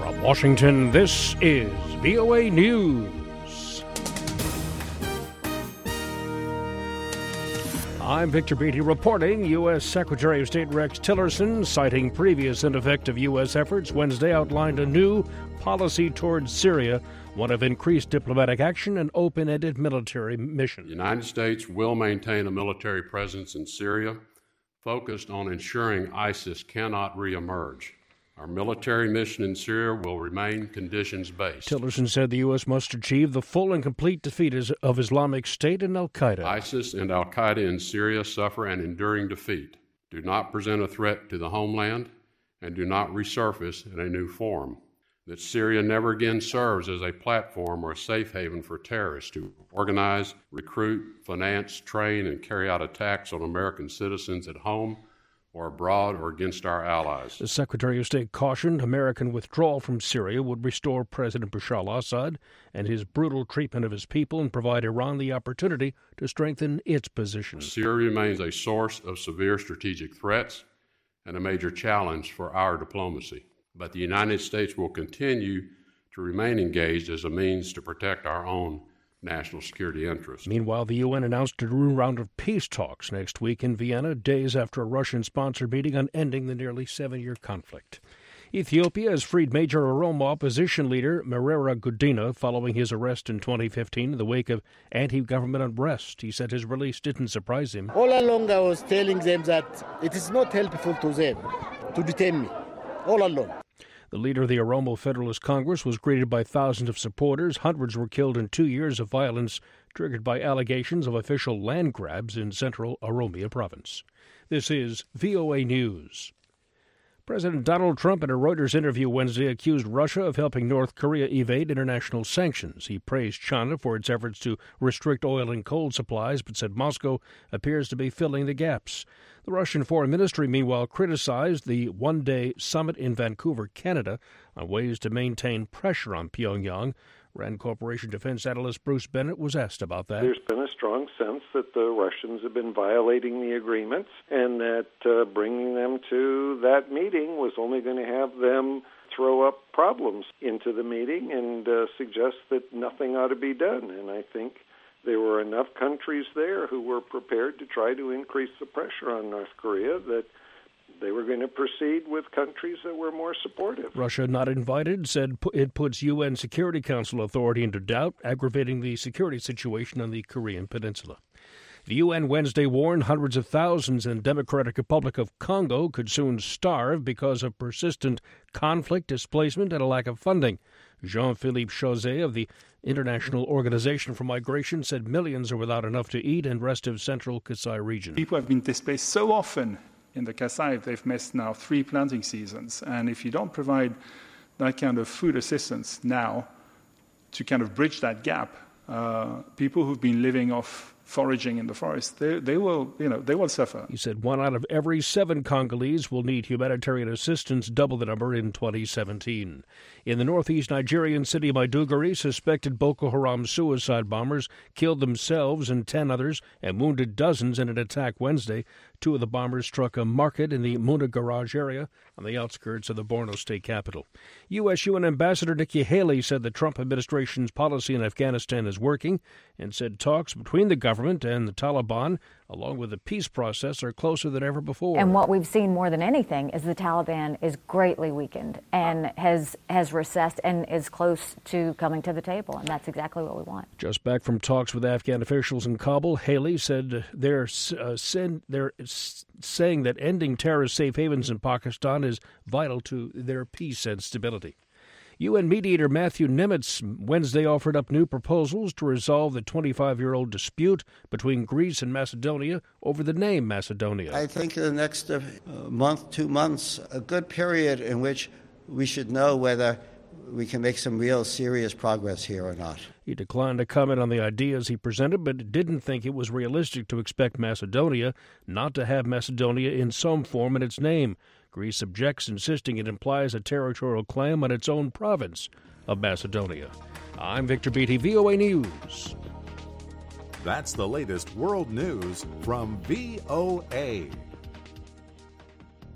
From Washington, this is VOA News. I'm Victor Beatty reporting. U.S. Secretary of State Rex Tillerson, citing previous ineffective U.S. efforts, Wednesday outlined a new policy towards Syria, one of increased diplomatic action and open-ended military mission. The United States will maintain a military presence in Syria, focused on ensuring ISIS cannot reemerge. Our military mission in Syria will remain conditions-based. Tillerson said the U.S. must achieve the full and complete defeat of Islamic State and al-Qaeda. ISIS and al-Qaeda in Syria suffer an enduring defeat, do not present a threat to the homeland, and do not resurface in a new form. That Syria never again serves as a platform or a safe haven for terrorists to organize, recruit, finance, train, and carry out attacks on American citizens at home or abroad or against our allies. The Secretary of State cautioned American withdrawal from Syria would restore President Bashar al-Assad and his brutal treatment of his people and provide Iran the opportunity to strengthen its position. Syria remains a source of severe strategic threats and a major challenge for our diplomacy. But the United States will continue to remain engaged as a means to protect our own national security interests. Meanwhile, the UN announced a new round of peace talks next week in Vienna, days after a Russian-sponsored meeting on ending the nearly 7-year conflict. Ethiopia has freed major Oromo opposition leader Merera Gudina following his arrest in 2015 in the wake of anti-government unrest. He said his release didn't surprise him. All along I was telling them that it is not helpful to them to detain me, all along. The leader of the Oromo Federalist Congress was greeted by thousands of supporters. Hundreds were killed in 2 years of violence triggered by allegations of official land grabs in central Oromia province. This is VOA News. President Donald Trump, in a Reuters interview Wednesday, accused Russia of helping North Korea evade international sanctions. He praised China for its efforts to restrict oil and coal supplies, but said Moscow appears to be filling the gaps. The Russian Foreign Ministry, meanwhile, criticized the one-day summit in Vancouver, Canada, on ways to maintain pressure on Pyongyang. Rand Corporation defense analyst Bruce Bennett was asked about that. There's been a strong sense that the Russians have been violating the agreements and that bringing them to that meeting was only going to have them throw up problems into the meeting and suggest that nothing ought to be done. And I think there were enough countries there who were prepared to try to increase the pressure on North Korea that they were going to proceed with countries that were more supportive. Russia, not invited, said it puts UN Security Council authority into doubt, aggravating the security situation on the Korean Peninsula. The UN Wednesday warned hundreds of thousands in Democratic Republic of Congo could soon starve because of persistent conflict, displacement, and a lack of funding. Jean-Philippe Chauzet of the International Organization for Migration said millions are without enough to eat in rest of central Kasai region. People have been displaced so often in the Kasai, they've missed now 3 planting seasons. And if you don't provide that kind of food assistance now to kind of bridge that gap, people who've been living off foraging in the forest, they will suffer. He said 1 out of every 7 Congolese will need humanitarian assistance, double the number in 2017. In the northeast Nigerian city Maiduguri, suspected Boko Haram suicide bombers killed themselves and 10 others and wounded dozens in an attack Wednesday. 2 of the bombers struck a market in the Muna Garage area on the outskirts of the Borno state capital. U.S. UN Ambassador Nikki Haley said the Trump administration's policy in Afghanistan is working and said talks between the government and the Taliban, along with the peace process, are closer than ever before. And what we've seen more than anything is the Taliban is greatly weakened and has recessed and is close to coming to the table, and that's exactly what we want. Just back from talks with Afghan officials in Kabul, Haley said they're saying that ending terrorist safe havens in Pakistan is vital to their peace and stability. UN mediator Matthew Nimitz Wednesday offered up new proposals to resolve the 25-year-old dispute between Greece and Macedonia over the name Macedonia. I think in the next month, 2 months, a good period in which we should know whether we can make some real serious progress here or not. He declined to comment on the ideas he presented, but didn't think it was realistic to expect Macedonia not to have Macedonia in some form in its name. Greece objects, insisting it implies a territorial claim on its own province of Macedonia. I'm Victor Beatty, VOA News. That's the latest world news from VOA.